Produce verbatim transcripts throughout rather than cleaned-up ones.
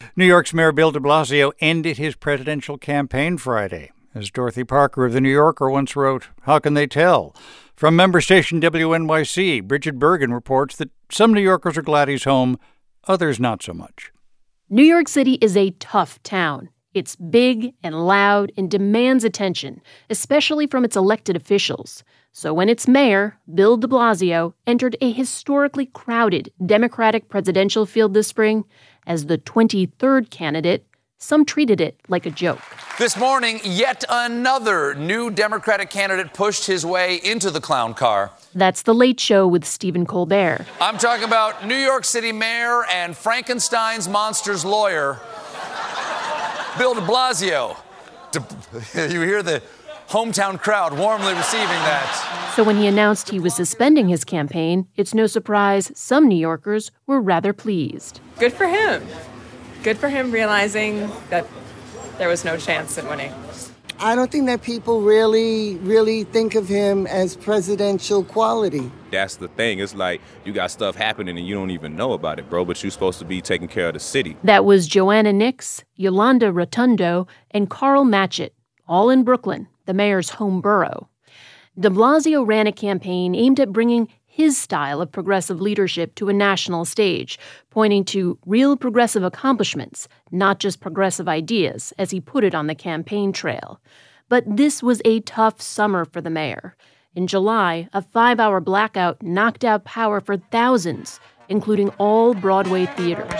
New York's Mayor Bill de Blasio ended his presidential campaign Friday. As Dorothy Parker of The New Yorker once wrote, how can they tell? From member station W N Y C, Bridget Bergen reports that some New Yorkers are glad he's home, others not so much. New York City is a tough town. It's big and loud and demands attention, especially from its elected officials. So when its mayor, Bill de Blasio, entered a historically crowded Democratic presidential field this spring as the twenty-third candidate, some treated it like a joke. This morning, yet another new Democratic candidate pushed his way into the clown car. That's The Late Show with Stephen Colbert. I'm talking about New York City Mayor and Frankenstein's monster's lawyer, Bill de Blasio. De- you hear the hometown crowd warmly receiving that. So when he announced he was suspending his campaign, it's no surprise some New Yorkers were rather pleased. Good for him. Good for him realizing that there was no chance in winning. I don't think that people really, really think of him as presidential quality. That's the thing. It's like you got stuff happening and you don't even know about it, bro, but you're supposed to be taking care of the city. That was Joanna Nix, Yolanda Rotundo, and Carl Matchett, all in Brooklyn, the mayor's home borough. De Blasio ran a campaign aimed at bringing his style of progressive leadership to a national stage, pointing to real progressive accomplishments, not just progressive ideas, as he put it on the campaign trail. But this was a tough summer for the mayor. In July, a five-hour blackout knocked out power for thousands, including all Broadway theaters.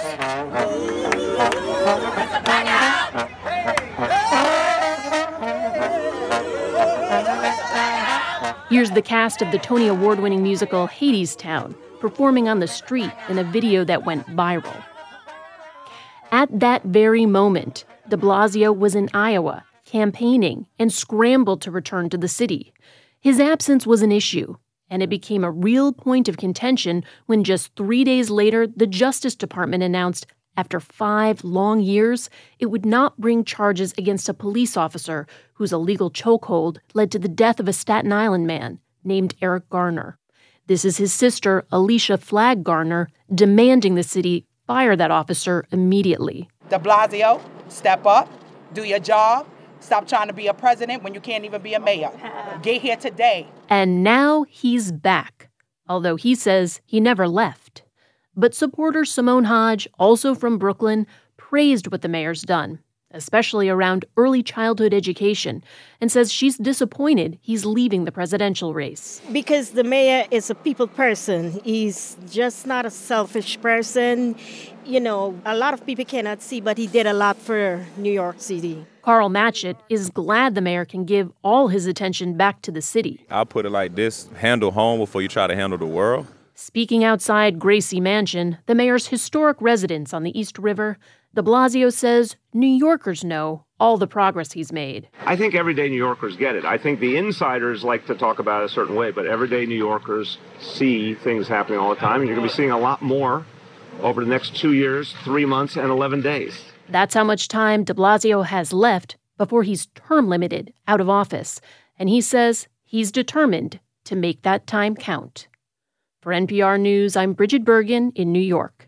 Here's the cast of the Tony Award-winning musical Hadestown performing on the street in a video that went viral. At that very moment, de Blasio was in Iowa, campaigning, and scrambled to return to the city. His absence was an issue, and it became a real point of contention when just three days later, the Justice Department announced after five long years, it would not bring charges against a police officer whose illegal chokehold led to the death of a Staten Island man named Eric Garner. This is his sister, Alicia Flagg Garner, demanding the city fire that officer immediately. De Blasio, step up, do your job. Stop trying to be a president when you can't even be a mayor. Get here today. And now he's back, although he says he never left. But supporter Simone Hodge, also from Brooklyn, praised what the mayor's done, especially around early childhood education, and says she's disappointed he's leaving the presidential race. Because the mayor is a people person. He's just not a selfish person. You know, a lot of people cannot see, but he did a lot for New York City. Carl Matchett is glad the mayor can give all his attention back to the city. I'll put it like this: handle home before you try to handle the world. Speaking outside Gracie Mansion, the mayor's historic residence on the East River, de Blasio says New Yorkers know all the progress he's made. I think everyday New Yorkers get it. I think the insiders like to talk about it a certain way, but everyday New Yorkers see things happening all the time, and you're going to be seeing a lot more over the next two years, three months, and eleven days. That's how much time de Blasio has left before he's term limited out of office, and he says he's determined to make that time count. For N P R News, I'm Bridget Bergen in New York.